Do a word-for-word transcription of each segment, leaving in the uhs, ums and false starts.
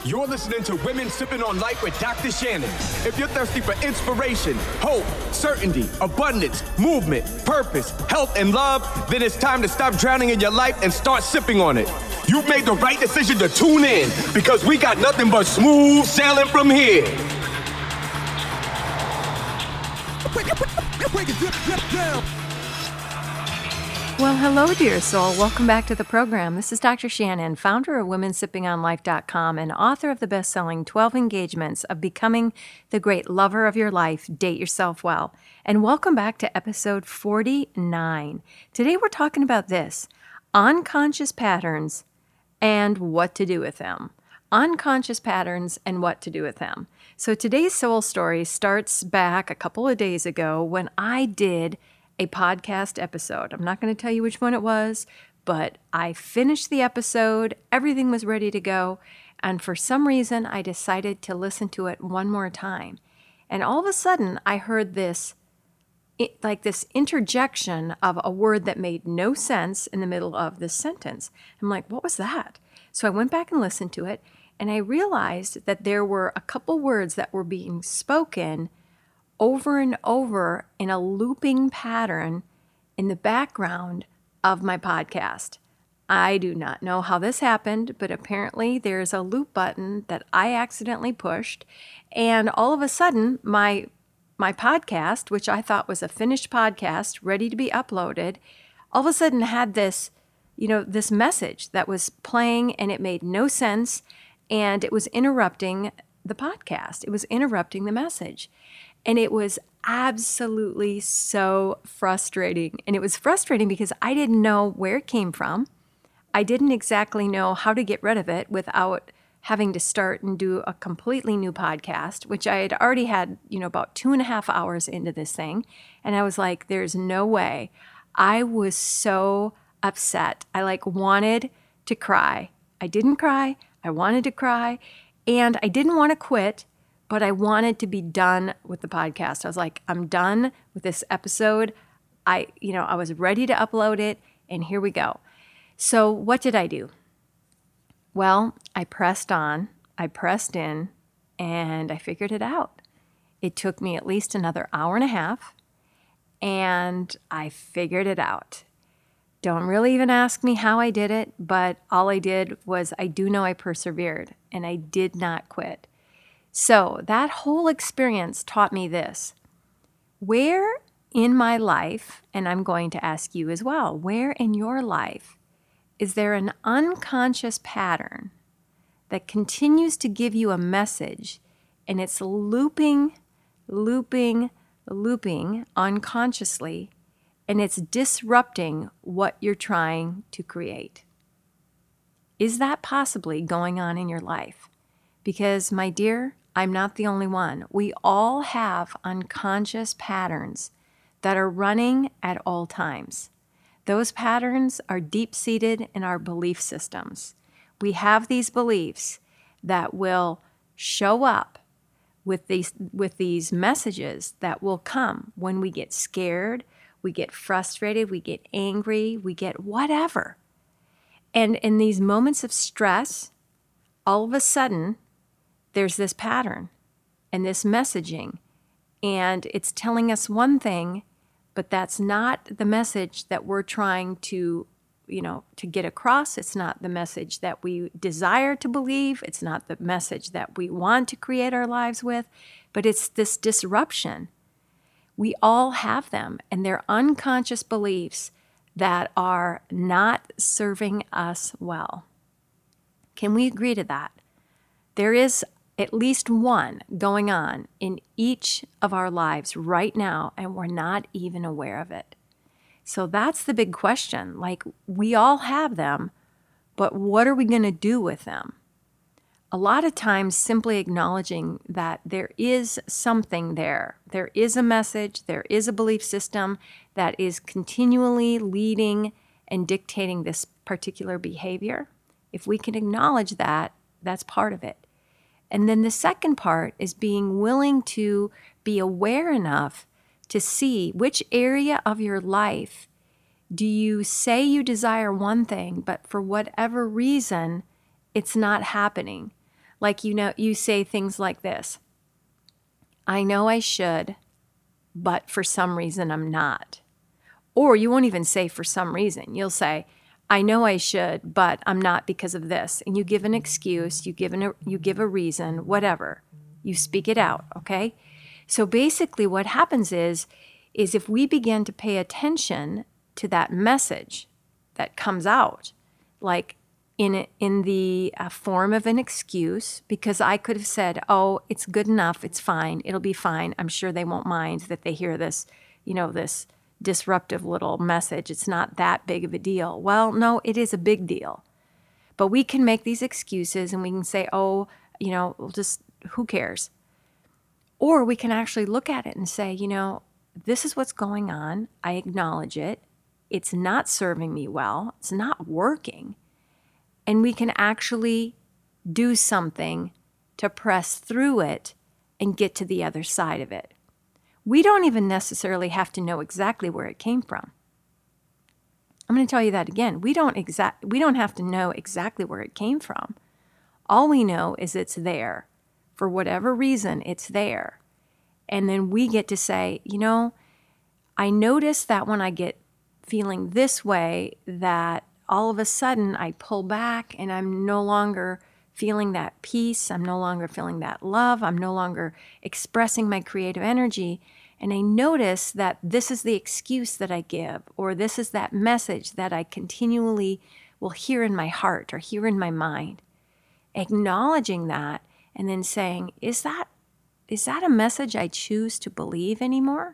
You're listening to Women Sipping on Life with Doctor Shannon. If you're thirsty for inspiration, hope, certainty, abundance, movement, purpose, health, and love, then it's time to stop drowning in your life and start sipping on it. You've made the right decision to tune in because we got nothing but smooth sailing from here. Well, hello, dear soul. Welcome back to the program. This is Doctor Shannon, founder of women sipping on life dot com and author of the best-selling twelve Engagements of Becoming the Great Lover of Your Life, Date Yourself Well. And welcome back to episode forty-nine. Today we're talking about this, unconscious patterns and what to do with them. Unconscious patterns and what to do with them. So today's soul story starts back a couple of days ago when I did a podcast episode. I'm not going to tell you which one it was, but I finished the episode, everything was ready to go, and for some reason I decided to listen to it one more time. And all of a sudden I heard this, it, like this interjection of a word that made no sense in the middle of this sentence. I'm like, what was that? So I went back and listened to it, and I realized that there were a couple words that were being spoken over and over in a looping pattern in the background of my podcast. I do not know how this happened, but apparently there's a loop button that I accidentally pushed, and all of a sudden my my podcast, which I thought was a finished podcast ready to be uploaded, all of a sudden had this, you know, this message that was playing, and it made no sense, and it was interrupting the podcast. It was interrupting the message. And it was absolutely so frustrating. And it was frustrating because I didn't know where it came from. I didn't exactly know how to get rid of it without having to start and do a completely new podcast, which I had already had, you know, about two and a half hours into this thing. And I was like, there's no way. I was so upset. I like wanted to cry. I didn't cry. I wanted to cry. And I didn't want to quit, but I wanted to be done with the podcast. I was like, I'm done with this episode. I, you know, I was ready to upload it, and here we go. So what did I do? Well, I pressed on, I pressed in, and I figured it out. It took me at least another hour and a half, and I figured it out. Don't really even ask me how I did it, but all I did was I do know I persevered, and I did not quit. So that whole experience taught me this. Where in my life, and I'm going to ask you as well, where in your life is there an unconscious pattern that continues to give you a message, and it's looping, looping, looping unconsciously, and it's disrupting what you're trying to create? Is that possibly going on in your life? Because, my dear, I'm not the only one. We all have unconscious patterns that are running at all times. Those patterns are deep-seated in our belief systems. We have these beliefs that will show up with these, with these messages that will come when we get scared, we get frustrated, we get angry, we get whatever. And in these moments of stress, all of a sudden, there's this pattern and this messaging, and it's telling us one thing, but that's not the message that we're trying to, you know, to get across. It's not the message that we desire to believe. It's not the message that we want to create our lives with, but it's this disruption. We all have them, and they're unconscious beliefs that are not serving us well. Can we agree to that? There is at least one going on in each of our lives right now, and we're not even aware of it. So that's the big question. Like, we all have them, but what are we going to do with them? A lot of times simply acknowledging that there is something there. There is a message, there is a belief system that is continually leading and dictating this particular behavior. If we can acknowledge that, that's part of it. And then the second part is being willing to be aware enough to see which area of your life do you say you desire one thing, but for whatever reason, it's not happening. Like, you know, you say things like this: I know I should, but for some reason I'm not. Or you won't even say for some reason. You'll say, I know I should, but I'm not because of this. And you give an excuse, you give, an, you give a reason, whatever. You speak it out, okay? So basically what happens is, is if we begin to pay attention to that message that comes out, like in, in the uh, form of an excuse, because I could have said, oh, it's good enough, it's fine, it'll be fine. I'm sure they won't mind that they hear this, you know, this disruptive little message. It's not that big of a deal. Well, no, it is a big deal. But we can make these excuses and we can say, oh, you know, we'll just, who cares? Or we can actually look at it and say, you know, this is what's going on. I acknowledge it. It's not serving me well. It's not working. And we can actually do something to press through it and get to the other side of it. We don't even necessarily have to know exactly where it came from. I'm going to tell you that again. We don't exact we don't have to know exactly where it came from. All we know is it's there. For whatever reason, it's there. And then we get to say, you know, I notice that when I get feeling this way, that all of a sudden I pull back and I'm no longer feeling that peace. I'm no longer feeling that love. I'm no longer expressing my creative energy. And I notice that this is the excuse that I give, or this is that message that I continually will hear in my heart or hear in my mind. Acknowledging that and then saying, is that, is that a message I choose to believe anymore?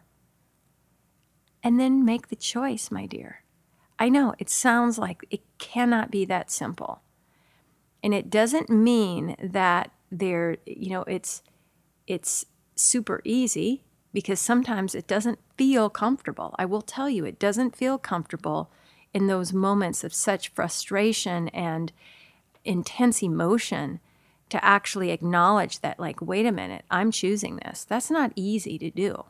And then make the choice, my dear. I know it sounds like it cannot be that simple. And it doesn't mean that there, you know, it's it's super easy, because sometimes it doesn't feel comfortable. I will tell you, it doesn't feel comfortable in those moments of such frustration and intense emotion to actually acknowledge that, like, wait a minute, I'm choosing this. That's not easy to do.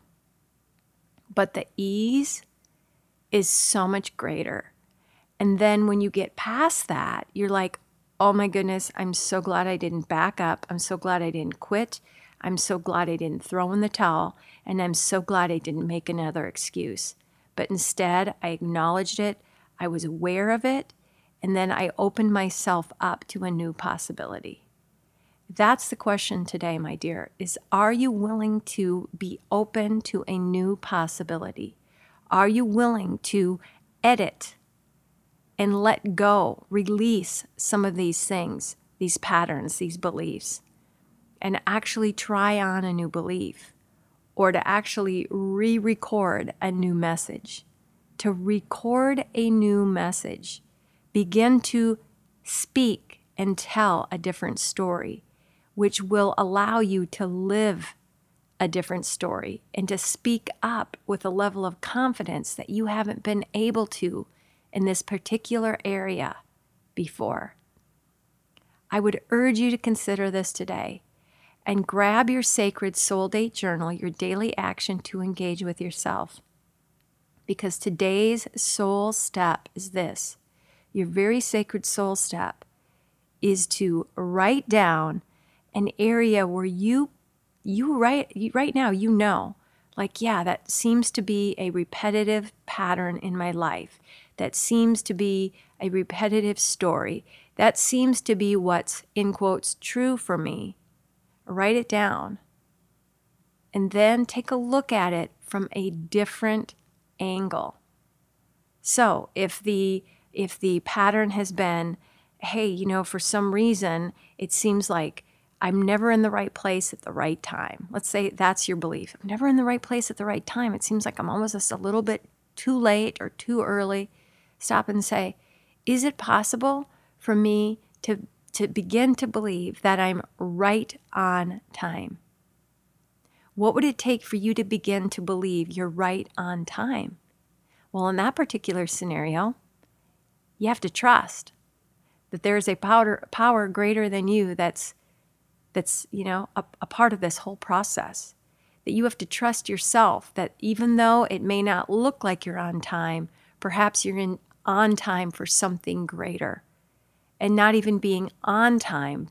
But the ease is so much greater. And then when you get past that, you're like, oh my goodness, I'm so glad I didn't back up. I'm so glad I didn't quit. I'm so glad I didn't throw in the towel. And I'm so glad I didn't make another excuse. But instead, I acknowledged it. I was aware of it. And then I opened myself up to a new possibility. That's the question today, my dear, is are you willing to be open to a new possibility? Are you willing to edit and let go, release some of these things, these patterns, these beliefs, and actually try on a new belief, or to actually re-record a new message? To record a new message, begin to speak and tell a different story, which will allow you to live a different story and to speak up with a level of confidence that you haven't been able to in this particular area before. I would urge you to consider this today and grab your sacred soul date journal, your daily action to engage with yourself. Because today's soul step is this. Your very sacred soul step is to write down an area where you, you right, you, right now, you know, like, yeah, that seems to be a repetitive pattern in my life. That seems to be a repetitive story. That seems to be what's, in quotes, true for me. Write it down. And then take a look at it from a different angle. So if the if the pattern has been, hey, you know, for some reason, it seems like I'm never in the right place at the right time. Let's say that's your belief. I'm never in the right place at the right time. It seems like I'm almost just a little bit too late or too early. Stop and say, is it possible for me to, to begin to believe that I'm right on time? What would it take for you to begin to believe you're right on time? Well, in that particular scenario, you have to trust that there's a power, power greater than you that's, that's you know, a, a part of this whole process. That you have to trust yourself, that even though it may not look like you're on time, perhaps you're in on time for something greater. And not even being on time, but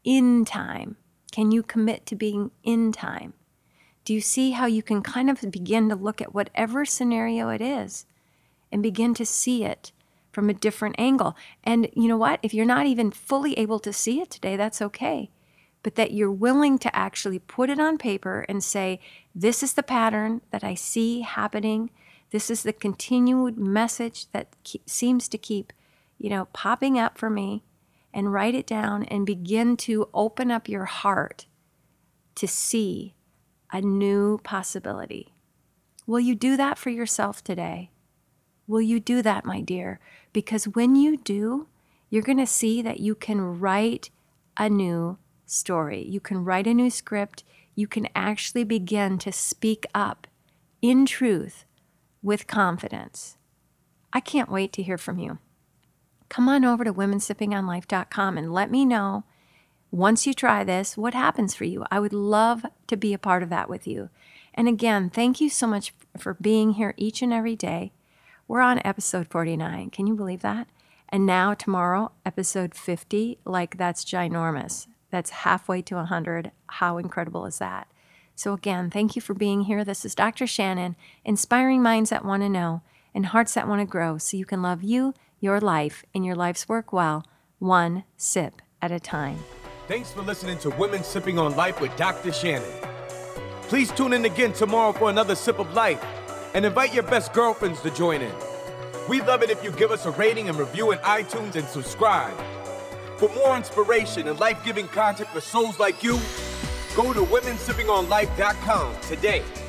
in time? Can you commit to being in time? Do you see how you can kind of begin to look at whatever scenario it is and begin to see it from a different angle? And you know what? If you're not even fully able to see it today, that's okay. But that you're willing to actually put it on paper and say, this is the pattern that I see happening. This is the continued message that ke- seems to keep, you know, popping up for me, and write it down and begin to open up your heart to see a new possibility. Will you do that for yourself today? Will you do that, my dear? Because when you do, you're going to see that you can write a new story. You can write a new script. You can actually begin to speak up in truth with confidence. I can't wait to hear from you. Come on over to women sipping on life dot com and let me know, once you try this, what happens for you. I would love to be a part of that with you. And again, thank you so much for being here each and every day. We're on episode forty-nine. Can you believe that? And now tomorrow, episode fifty, like that's ginormous. That's halfway to one hundred. How incredible is that? So again, thank you for being here. This is Doctor Shannon, inspiring minds that want to know and hearts that want to grow so you can love you, your life, and your life's work well, one sip at a time. Thanks for listening to Women Sipping on Life with Doctor Shannon. Please tune in again tomorrow for another sip of life, and invite your best girlfriends to join in. We'd love it if you give us a rating and review in iTunes and subscribe. For more inspiration and life-giving content for souls like you, go to women sipping on life dot com today.